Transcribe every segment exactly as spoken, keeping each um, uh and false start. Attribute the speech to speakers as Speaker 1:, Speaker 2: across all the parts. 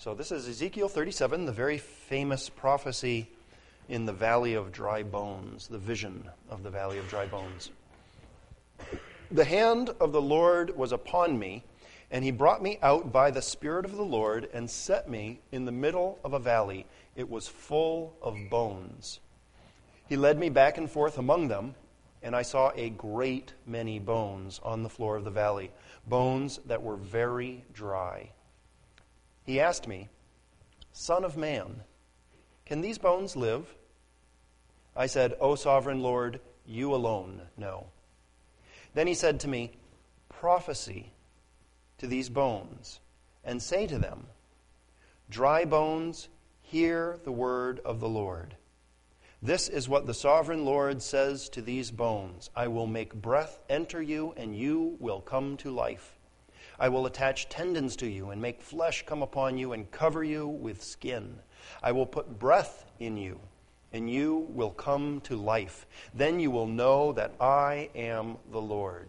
Speaker 1: So this is Ezekiel thirty-seven, the very famous prophecy in the Valley of Dry Bones, the vision of the Valley of Dry Bones. The hand of the Lord was upon me, and he brought me out by the Spirit of the Lord and set me in the middle of a valley. It was full of bones. He led me back and forth among them, and I saw a great many bones on the floor of the valley, bones that were very dry. He asked me, "Son of man, can these bones live?" I said, "O sovereign Lord, you alone know." Then he said to me, "Prophesy to these bones, and say to them, Dry bones, hear the word of the Lord. This is what the sovereign Lord says to these bones. I will make breath enter you, and you will come to life. I will attach tendons to you and make flesh come upon you and cover you with skin. I will put breath in you, and you will come to life. Then you will know that I am the Lord."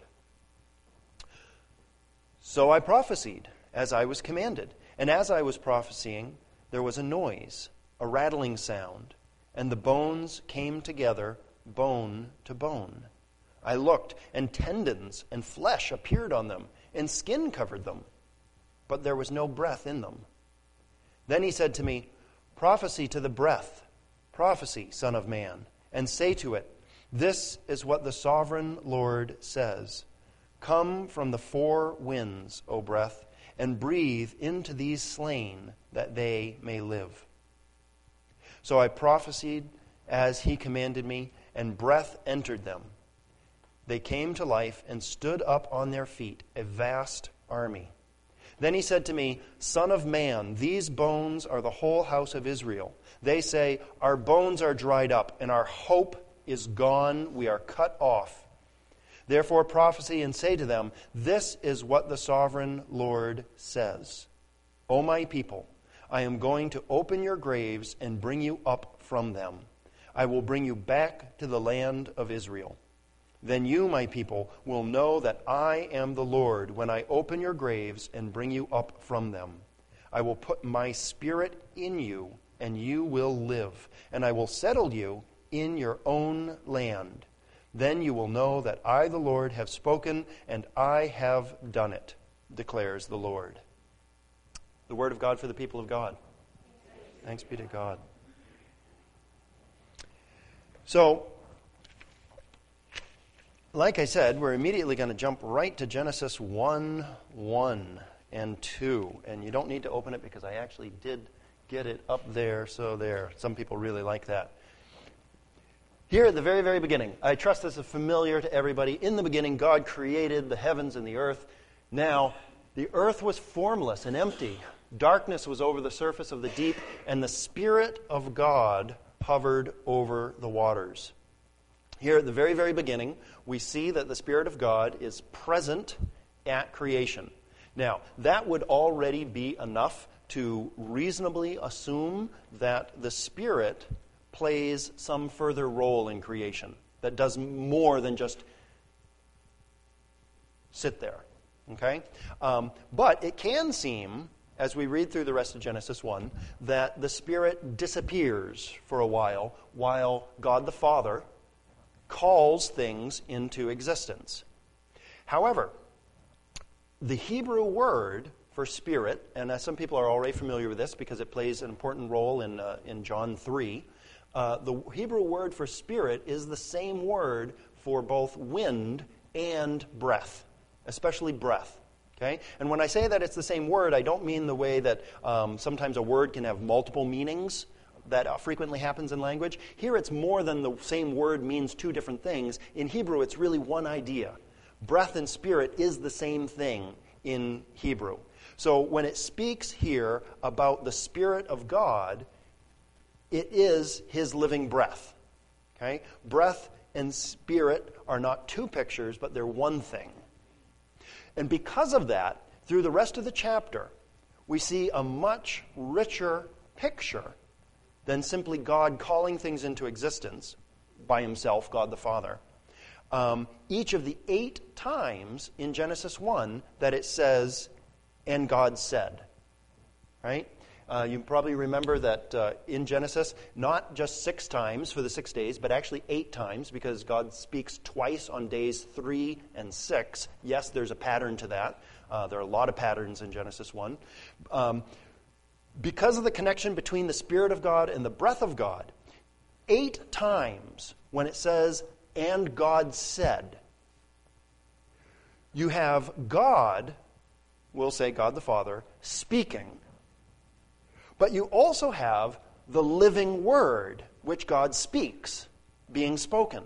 Speaker 1: So I prophesied as I was commanded. And as I was prophesying, there was a noise, a rattling sound, and the bones came together, bone to bone. I looked, and tendons and flesh appeared on them, and skin covered them, but there was no breath in them. Then he said to me, "Prophesy to the breath, prophesy, Son of man, and say to it, This is what the sovereign Lord says. Come from the four winds, O breath, and breathe into these slain, that they may live." So I prophesied as he commanded me, and breath entered them. They came to life and stood up on their feet, a vast army. Then he said to me, "Son of man, these bones are the whole house of Israel. They say, Our bones are dried up, and our hope is gone. We are cut off. Therefore prophesy and say to them, This is what the sovereign Lord says. O my people, I am going to open your graves and bring you up from them. I will bring you back to the land of Israel. Then you, my people, will know that I am the Lord when I open your graves and bring you up from them. I will put my spirit in you, and you will live, and I will settle you in your own land. Then you will know that I, the Lord, have spoken, and I have done it, declares the Lord." The word of God for the people of God. Thanks be to God. So, like I said, we're immediately going to jump right to Genesis one, one and two. And you don't need to open it because I actually did get it up there, so there. Some people really like that. Here at the very, very beginning, I trust this is familiar to everybody. In the beginning, God created the heavens and the earth. Now, the earth was formless and empty. Darkness was over the surface of the deep, and the Spirit of God hovered over the waters. Here at the very, very beginning, we see that the Spirit of God is present at creation. Now, that would already be enough to reasonably assume that the Spirit plays some further role in creation that does more than just sit there. Okay? Um, but it can seem, as we read through the rest of Genesis one, that the Spirit disappears for a while, while God the Father calls things into existence. However, the Hebrew word for spirit, and uh, some people are already familiar with this because it plays an important role in uh, in John three, uh, the Hebrew word for spirit is the same word for both wind and breath, especially breath. Okay? And when I say that it's the same word, I don't mean the way that um, sometimes a word can have multiple meanings. That uh, frequently happens in language. Here it's more than the same word means two different things. In Hebrew, it's really one idea. Breath and spirit is the same thing in Hebrew. So when it speaks here about the Spirit of God, it is His living breath. Okay? Breath and spirit are not two pictures, but they're one thing. And because of that, through the rest of the chapter, we see a much richer picture than simply God calling things into existence by Himself, God the Father. Um, each of the eight times in Genesis one that it says, "and God said," right? Uh, you probably remember that uh, in Genesis, not just six times for the six days, but actually eight times, because God speaks twice on days three and six. Yes, there's a pattern to that. Uh, there are a lot of patterns in Genesis one. Um, because of the connection between the Spirit of God and the breath of God, eight times when it says, "and God said," you have God, we'll say God the Father, speaking. But you also have the living word, which God speaks, being spoken.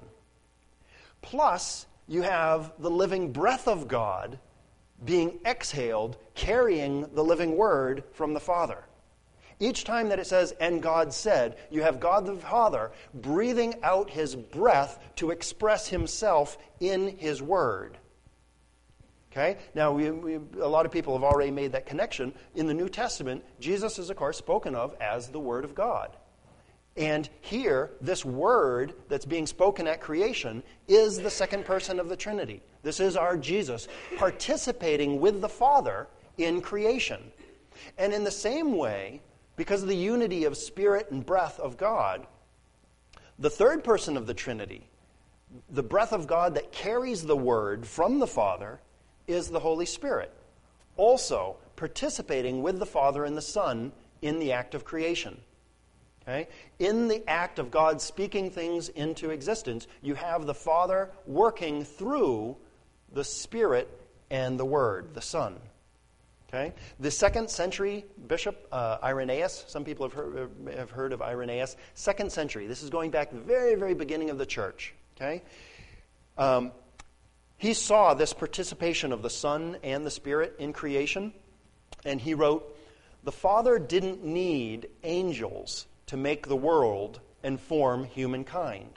Speaker 1: Plus, you have the living breath of God being exhaled, carrying the living word from the Father. Each time that it says, "and God said," you have God the Father breathing out his breath to express himself in his word. Okay? Now, we, we, a lot of people have already made that connection. In the New Testament, Jesus is, of course, spoken of as the Word of God. And here, this Word that's being spoken at creation is the second person of the Trinity. This is our Jesus participating with the Father in creation. And in the same way, because of the unity of Spirit and breath of God, the third person of the Trinity, the breath of God that carries the Word from the Father, is the Holy Spirit, also participating with the Father and the Son in the act of creation. Okay? In the act of God speaking things into existence, you have the Father working through the Spirit and the Word, the Son. Okay? The second century bishop, uh, Irenaeus, some people have heard, have heard of Irenaeus, second century. This is going back to the very, very beginning of the church. Okay? Um, He saw this participation of the Son and the Spirit in creation, and he wrote, "The Father didn't need angels to make the world and form humankind.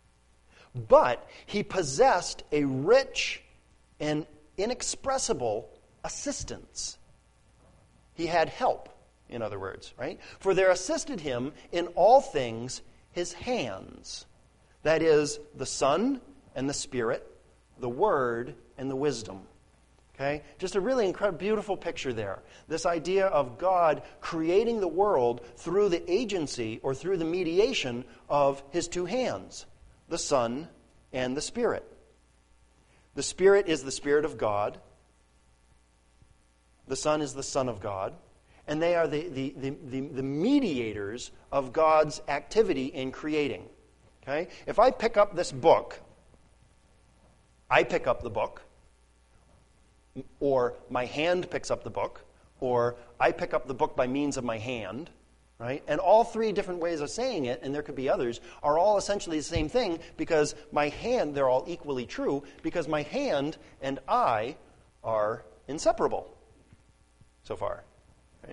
Speaker 1: But he possessed a rich and inexpressible assistance." He had help, in other words, right? "For there assisted him in all things his hands." That is, the Son and the Spirit, the Word, and the wisdom. Okay? Just a really incredible, beautiful picture there. This idea of God creating the world through the agency or through the mediation of his two hands, the Son and the Spirit. The Spirit is the Spirit of God. The Son is the Son of God. And they are the, the, the, the, the mediators of God's activity in creating. Okay? If I pick up this book, I pick up the book, or my hand picks up the book, or I pick up the book by means of my hand, right? And all three different ways of saying it, and there could be others, are all essentially the same thing, because my hand, they're all equally true, because my hand and I are inseparable so far. Right?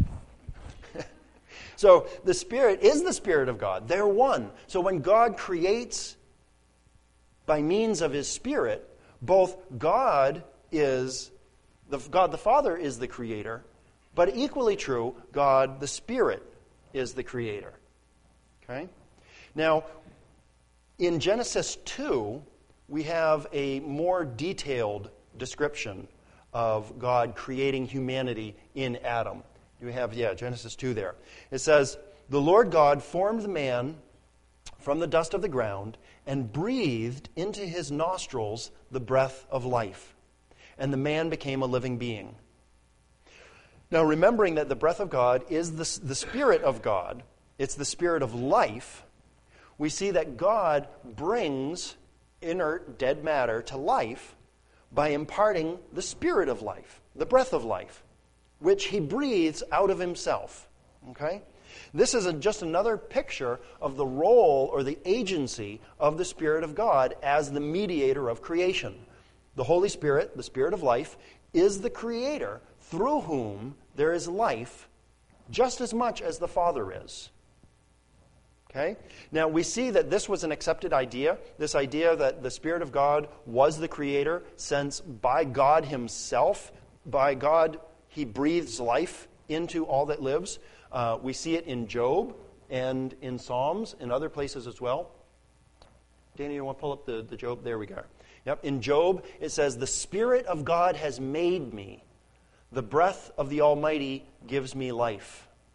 Speaker 1: So the Spirit is the Spirit of God. They're one. So when God creates by means of his Spirit, both God is, the, God the Father is the creator, but equally true, God the Spirit is the creator. Okay? Now, in Genesis two, we have a more detailed description of God creating humanity in Adam. You have, yeah, Genesis two there. It says, "The Lord God formed the man from the dust of the ground and breathed into his nostrils the breath of life. And the man became a living being." Now, remembering that the breath of God is the, the Spirit of God, it's the Spirit of life, we see that God brings inert, dead matter to life by imparting the Spirit of life, the breath of life, which he breathes out of himself. Okay? This is a, just another picture of the role or the agency of the Spirit of God as the mediator of creation. The Holy Spirit, the Spirit of life, is the creator through whom there is life just as much as the Father is. Okay? Now, we see that this was an accepted idea, this idea that the Spirit of God was the creator, since by God himself, by God, he breathes life into all that lives. Uh, we see it in Job and in Psalms and other places as well. Danny, you want to pull up the, the Job? There we go. Yep. In Job, it says, "The Spirit of God has made me. The breath of the Almighty gives me life."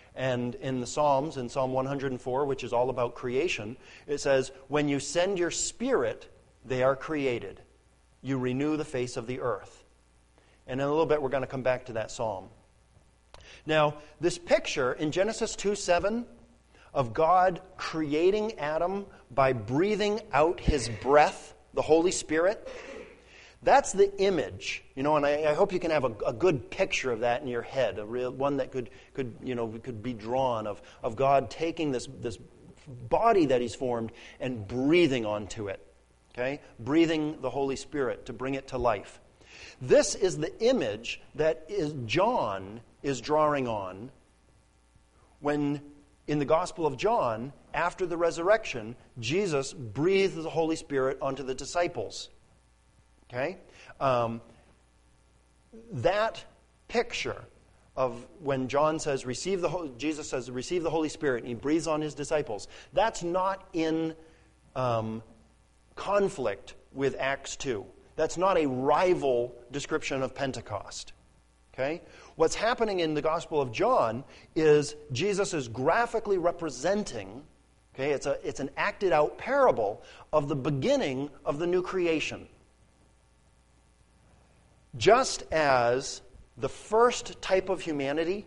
Speaker 1: And in the Psalms, in Psalm one hundred four, which is all about creation, it says, when you send your Spirit, they are created. You renew the face of the earth. And in a little bit, we're going to come back to that psalm. Now, this picture in Genesis two seven of God creating Adam by breathing out his breath, the Holy Spirit, that's the image, you know, and I, I hope you can have a, a good picture of that in your head, a real one that could, could you know, could be drawn of, of God taking this, this body that he's formed and breathing onto it, okay? Breathing the Holy Spirit to bring it to life. This is the image that is John is drawing on when, in the Gospel of John, after the resurrection, Jesus breathed the Holy Spirit onto the disciples. Okay? Um, that picture of when John says, receive the Holy, Jesus says, receive the Holy Spirit, and he breathes on his disciples, that's not in um, conflict with Acts two. That's not a rival description of Pentecost. Okay? What's happening in the Gospel of John is Jesus is graphically representing, okay, it's a it's an acted out parable of the beginning of the new creation. Just as the first type of humanity,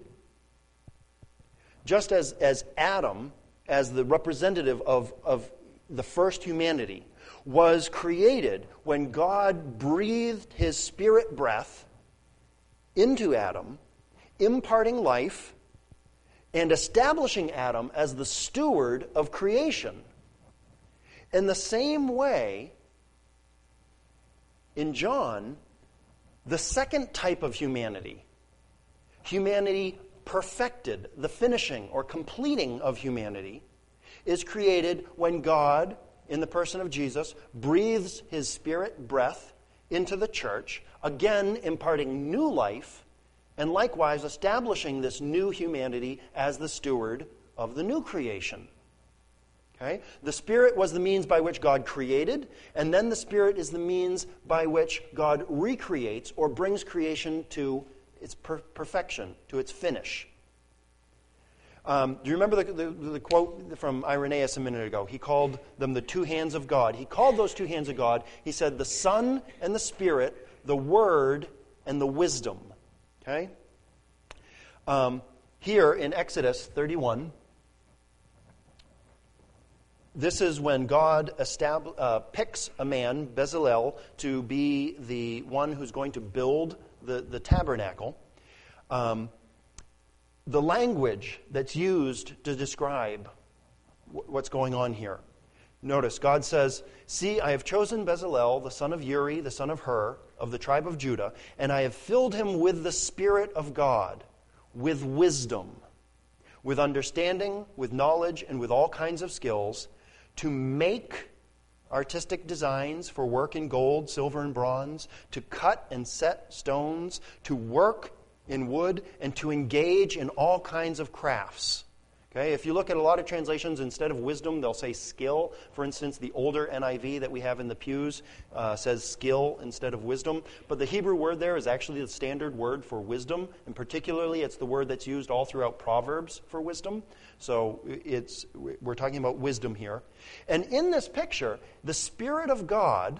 Speaker 1: just as, as Adam, as the representative of, of the first humanity, was created when God breathed his spirit breath into Adam, imparting life and establishing Adam as the steward of creation. In the same way, in John, the second type of humanity, humanity perfected, the finishing or completing of humanity, is created when God, in the person of Jesus, breathes his spirit breath into the church, again imparting new life, and likewise establishing this new humanity as the steward of the new creation. Okay? The Spirit was the means by which God created, and then the Spirit is the means by which God recreates or brings creation to its per- perfection, to its finish. Um, do you remember the, the, the quote from Irenaeus a minute ago? He called them the two hands of God. He called those two hands of God, he said, the Son and the Spirit, the Word and the Wisdom. Okay? Um, here in Exodus thirty-one, this is when God estab- uh, picks a man, Bezalel, to be the one who's going to build the, the tabernacle. Um, the language that's used to describe w- what's going on here. Notice, God says, see, I have chosen Bezalel, the son of Uri, the son of Hur, of the tribe of Judah, and I have filled him with the Spirit of God, with wisdom, with understanding, with knowledge, and with all kinds of skills, to make artistic designs for work in gold, silver, and bronze, to cut and set stones, to work in wood, and to engage in all kinds of crafts. Okay, if you look at a lot of translations, instead of wisdom, they'll say skill. For instance, the older N I V that we have in the pews uh, says skill instead of wisdom. But the Hebrew word there is actually the standard word for wisdom, and particularly it's the word that's used all throughout Proverbs for wisdom. So it's we're talking about wisdom here. And in this picture, the Spirit of God,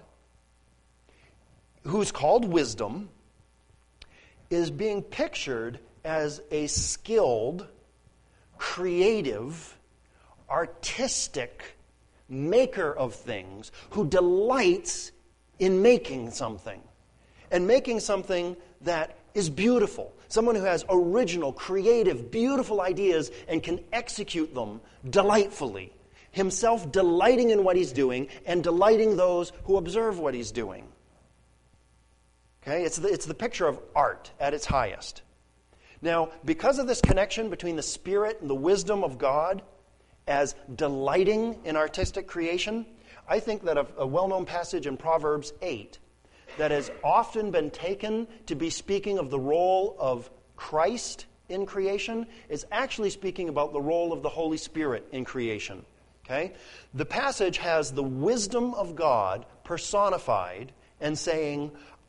Speaker 1: who's called wisdom, is being pictured as a skilled, creative, artistic maker of things who delights in making something. And making something that is beautiful. Someone who has original, creative, beautiful ideas and can execute them delightfully. Himself delighting in what he's doing and delighting those who observe what he's doing. Okay, it's the, it's the picture of art at its highest. Now, because of this connection between the Spirit and the wisdom of God as delighting in artistic creation, I think that a, a well-known passage in Proverbs eight that has often been taken to be speaking of the role of Christ in creation is actually speaking about the role of the Holy Spirit in creation. Okay? The passage has the wisdom of God personified and saying,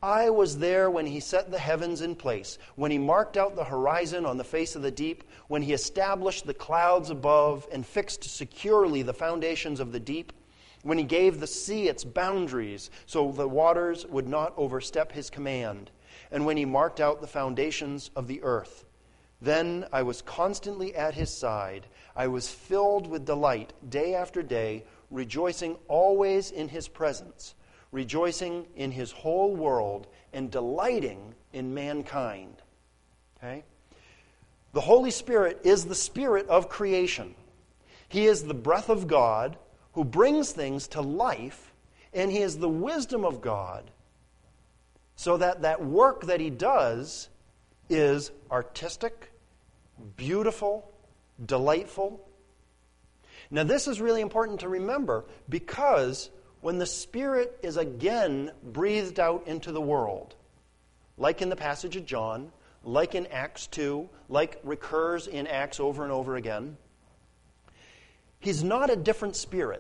Speaker 1: I was there when he set the heavens in place, when he marked out the horizon on the face of the deep, when he established the clouds above and fixed securely the foundations of the deep, when he gave the sea its boundaries so the waters would not overstep his command, and when he marked out the foundations of the earth. Then I was constantly at his side. I was filled with delight day after day, rejoicing always in his presence, rejoicing in his whole world, and delighting in mankind. Okay? The Holy Spirit is the spirit of creation. He is the breath of God who brings things to life, and he is the wisdom of God, so that that work that he does is artistic, beautiful, delightful. Now, this is really important to remember, because when the Spirit is again breathed out into the world, like in the passage of John, like in Acts two, like recurs in Acts over and over again, he's not a different spirit.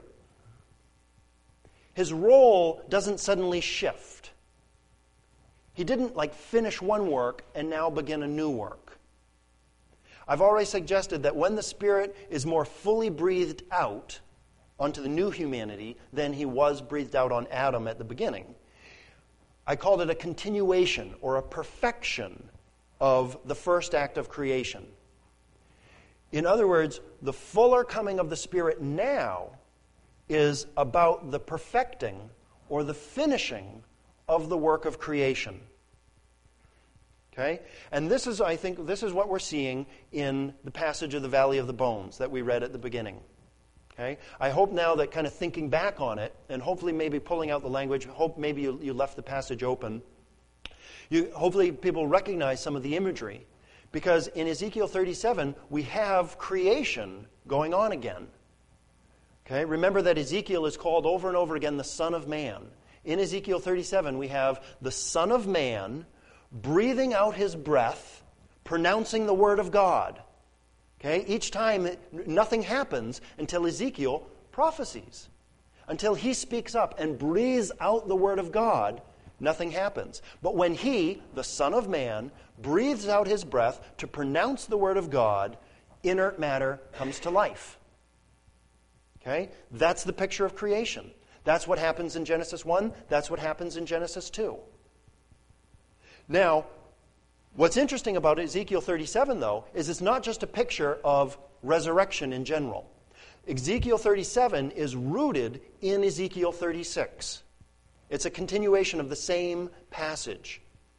Speaker 1: His role doesn't suddenly shift. He didn't like finish one work and now begin a new work. I've already suggested that when the Spirit is more fully breathed out onto the new humanity than he was breathed out on Adam at the beginning, I called it a continuation or a perfection of the first act of creation. In other words, the fuller coming of the Spirit now is about the perfecting or the finishing of the work of creation. Okay? And this is, I think, this is what we're seeing in the passage of the Valley of the Bones that we read at the beginning. Okay? I hope now that kind of thinking back on it, and hopefully maybe pulling out the language, hope maybe you, you left the passage open, you, hopefully people recognize some of the imagery. Because in Ezekiel thirty-seven, we have creation going on again. Okay? Remember that Ezekiel is called over and over again the Son of Man. In Ezekiel thirty-seven, we have the Son of Man breathing out his breath, pronouncing the word of God. Okay? Each time, it, nothing happens until Ezekiel prophesies. Until he speaks up and breathes out the word of God, nothing happens. But when he, the Son of Man, breathes out his breath to pronounce the word of God, inert matter comes to life. Okay? That's the picture of creation. That's what happens in Genesis one. That's what happens in Genesis two. Now, what's interesting about Ezekiel thirty-seven, though, is it's not just a picture of resurrection in general. Ezekiel thirty-seven is rooted in Ezekiel thirty-six. It's a continuation of the same passage.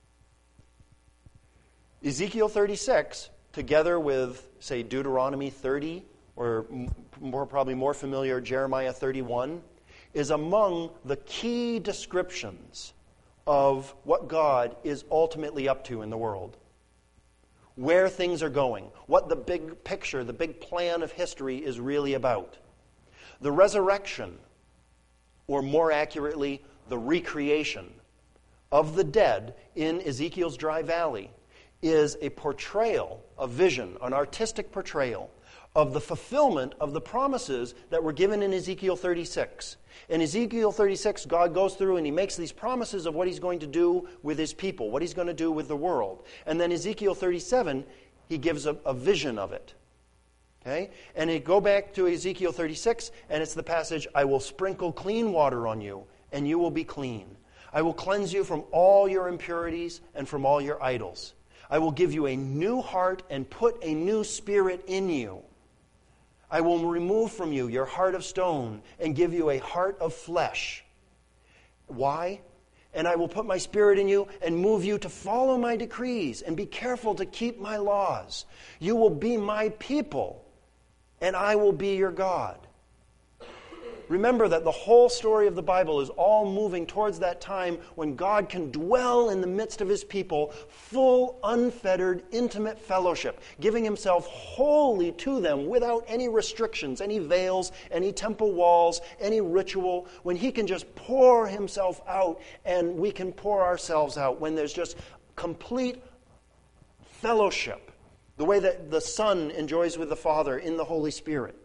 Speaker 1: Ezekiel thirty-six, together with, say, Deuteronomy thirty, or more probably more familiar, Jeremiah thirty-one, is among the key descriptions of what God is ultimately up to in the world. Where things are going, what the big picture, the big plan of history is really about. The resurrection, or more accurately, the recreation of the dead in Ezekiel's dry valley, is a portrayal, a vision, an artistic portrayal of the fulfillment of the promises that were given in Ezekiel thirty-six. In Ezekiel thirty-six, God goes through and he makes these promises of what he's going to do with his people, what he's going to do with the world. And then Ezekiel thirty-seven, he gives a, a vision of it. Okay? And you go back to Ezekiel thirty-six, and it's the passage, I will sprinkle clean water on you, and you will be clean. I will cleanse you from all your impurities and from all your idols. I will give you a new heart and put a new spirit in you. I will remove from you your heart of stone and give you a heart of flesh. Why? And I will put my spirit in you and move you to follow my decrees and be careful to keep my laws. You will be my people, and I will be your God. Remember that the whole story of the Bible is all moving towards that time when God can dwell in the midst of his people, full, unfettered, intimate fellowship, giving himself wholly to them without any restrictions, any veils, any temple walls, any ritual, when he can just pour himself out and we can pour ourselves out, when there's just complete fellowship, the way that the Son enjoys with the Father in the Holy Spirit.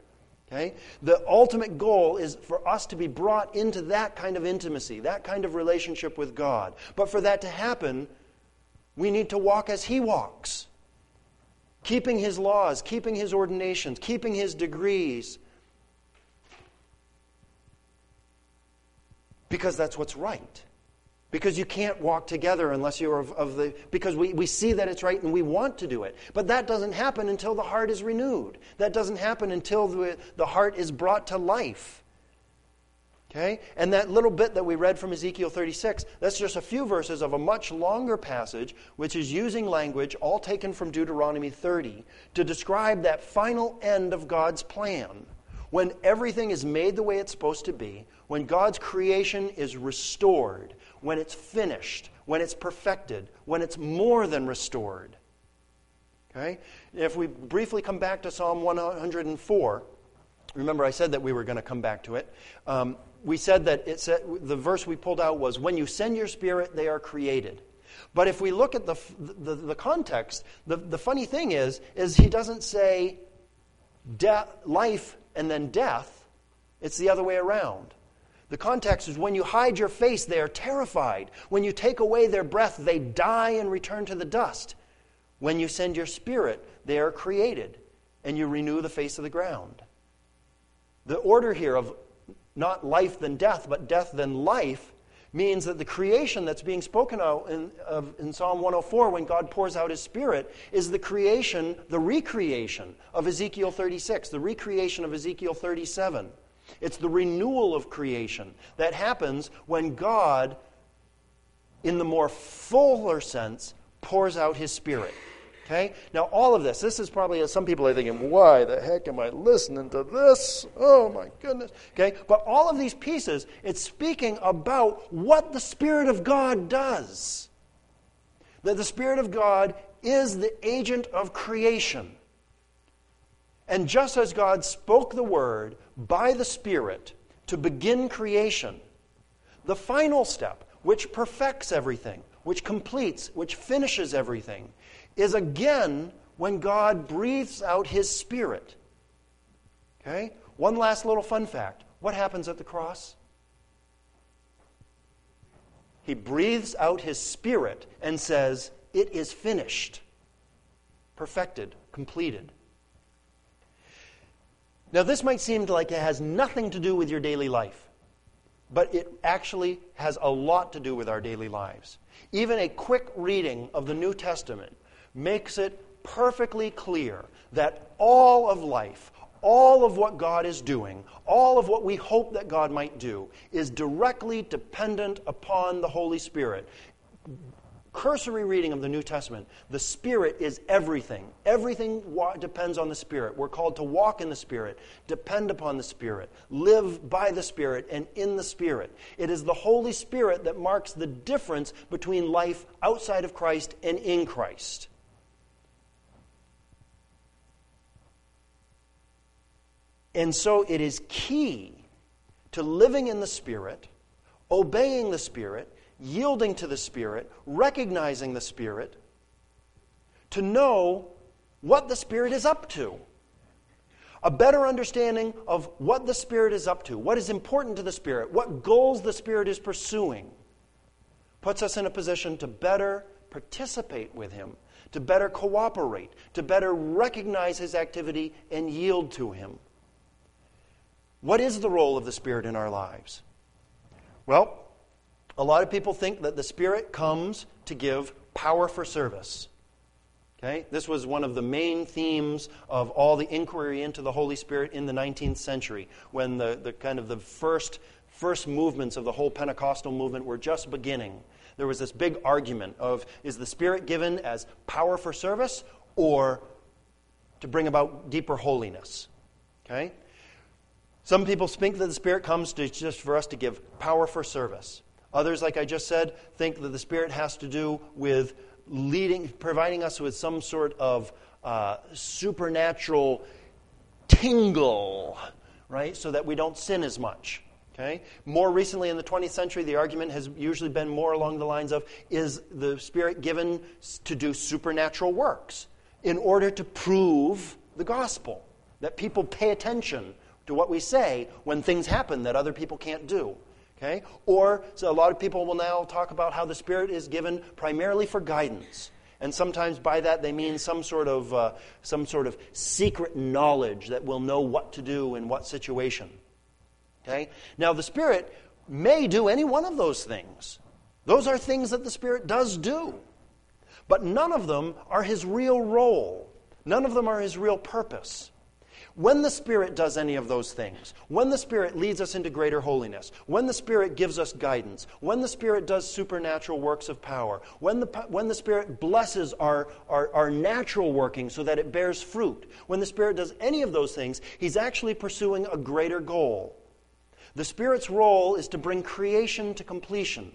Speaker 1: Okay? The ultimate goal is for us to be brought into that kind of intimacy, that kind of relationship with God. But for that to happen, we need to walk as He walks. Keeping His laws, keeping His ordinations, keeping His degrees. Because that's what's right. Because you can't walk together unless you're of, of the... Because we, we see that it's right and we want to do it. But that doesn't happen until the heart is renewed. That doesn't happen until the, the heart is brought to life. Okay? And that little bit that we read from Ezekiel thirty-six, that's just a few verses of a much longer passage, which is using language, all taken from Deuteronomy thirty, to describe that final end of God's plan. When everything is made the way it's supposed to be, when God's creation is restored, when it's finished, when it's perfected, when it's more than restored. Okay? If we briefly come back to Psalm one hundred four, remember I said that we were going to come back to it. Um, we said that it said, the verse we pulled out was, when you send your Spirit, they are created. But if we look at the the, the context, the, the funny thing is, is he doesn't say death, life and then death. It's the other way around. The context is, when you hide your face, they are terrified. When you take away their breath, they die and return to the dust. When you send your Spirit, they are created, and you renew the face of the ground. The order here of not life then death, but death then life, means that the creation that's being spoken of in, of in Psalm one oh four, when God pours out His Spirit, is the creation, the recreation of Ezekiel thirty-six, the recreation of Ezekiel thirty-seven. It's the renewal of creation that happens when God, in the more fuller sense, pours out His Spirit. Okay? Now, all of this, this is probably, some people are thinking, why the heck am I listening to this? Oh, my goodness. Okay? But all of these pieces, it's speaking about what the Spirit of God does. That the Spirit of God is the agent of creation. And just as God spoke the Word by the Spirit to begin creation, the final step, which perfects everything, which completes, which finishes everything, is again when God breathes out His Spirit. Okay? One last little fun fact. What happens at the cross? He breathes out His Spirit and says, it is finished. Perfected, completed. Now, this might seem like it has nothing to do with your daily life, but it actually has a lot to do with our daily lives. Even a quick reading of the New Testament makes it perfectly clear that all of life, all of what God is doing, all of what we hope that God might do, is directly dependent upon the Holy Spirit. Cursory reading of the New Testament, the Spirit is everything. Everything wa- depends on the Spirit. We're called to walk in the Spirit, depend upon the Spirit, live by the Spirit and in the Spirit. It is the Holy Spirit that marks the difference between life outside of Christ and in Christ. And so it is key to living in the Spirit, obeying the Spirit, yielding to the Spirit, recognizing the Spirit, to know what the Spirit is up to. A better understanding of what the Spirit is up to, what is important to the Spirit, what goals the Spirit is pursuing, puts us in a position to better participate with Him, to better cooperate, to better recognize His activity and yield to Him. What is the role of the Spirit in our lives? Well, a lot of people think that the Spirit comes to give power for service. Okay? This was one of the main themes of all the inquiry into the Holy Spirit in the nineteenth century, when the, the kind of the first, first movements of the whole Pentecostal movement were just beginning. There was this big argument of, is the Spirit given as power for service or to bring about deeper holiness? Okay? Some people think that the Spirit comes to just for us to give power for service. Others, like I just said, think that the Spirit has to do with leading, providing us with some sort of uh, supernatural tingle, right, so that we don't sin as much. Okay? More recently in the twentieth century, the argument has usually been more along the lines of, is the Spirit given to do supernatural works in order to prove the gospel, that people pay attention to what we say when things happen that other people can't do. Okay? Or so a lot of people will now talk about how the Spirit is given primarily for guidance. And sometimes by that they mean some sort of uh, some sort of secret knowledge that will know what to do in what situation. Okay? Now the Spirit may do any one of those things. Those are things that the Spirit does do. But none of them are His real role. None of them are His real purpose. When the Spirit does any of those things, when the Spirit leads us into greater holiness, when the Spirit gives us guidance, when the Spirit does supernatural works of power, when the, when the Spirit blesses our, our, our natural working so that it bears fruit, when the Spirit does any of those things, He's actually pursuing a greater goal. The Spirit's role is to bring creation to completion,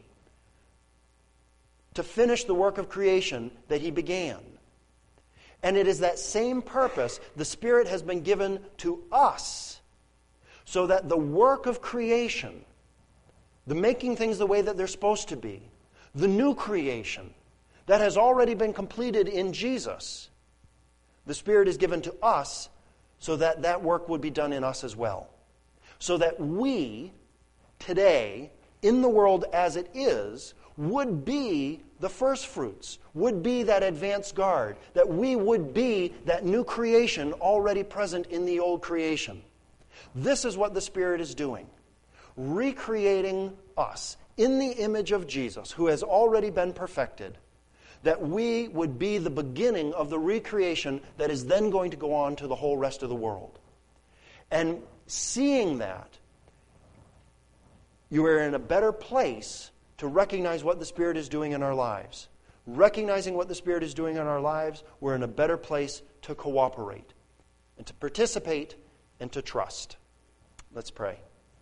Speaker 1: to finish the work of creation that He began. And it is that same purpose the Spirit has been given to us, so that the work of creation, the making things the way that they're supposed to be, the new creation that has already been completed in Jesus, the Spirit is given to us so that that work would be done in us as well. So that we, today, in the world as it is, would be the first fruits, would be that advanced guard, that we would be that new creation already present in the old creation. This is what the Spirit is doing, recreating us in the image of Jesus, who has already been perfected, that we would be the beginning of the recreation that is then going to go on to the whole rest of the world. And seeing that, you are in a better place to recognize what the Spirit is doing in our lives. Recognizing what the Spirit is doing in our lives, we're in a better place to cooperate and to participate and to trust. Let's pray.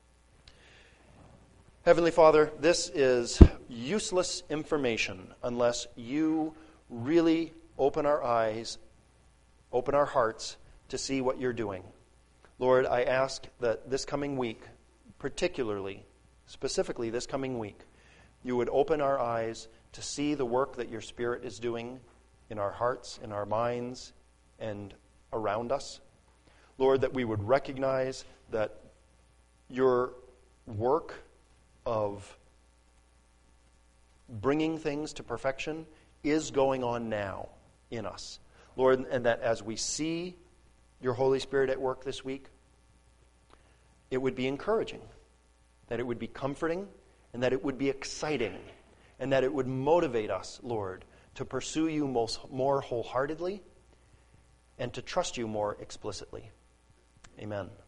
Speaker 1: Heavenly Father, this is useless information unless you really open our eyes, open our hearts to see what you're doing. Lord, I ask that this coming week, particularly, specifically this coming week, you would open our eyes to see the work that your Spirit is doing in our hearts, in our minds, and around us. Lord, that we would recognize that your work of bringing things to perfection is going on now in us. Lord, and that as we see your Holy Spirit at work this week, it would be encouraging, that it would be comforting, and that it would be exciting, and that it would motivate us, Lord, to pursue you most, more wholeheartedly and to trust you more explicitly. Amen.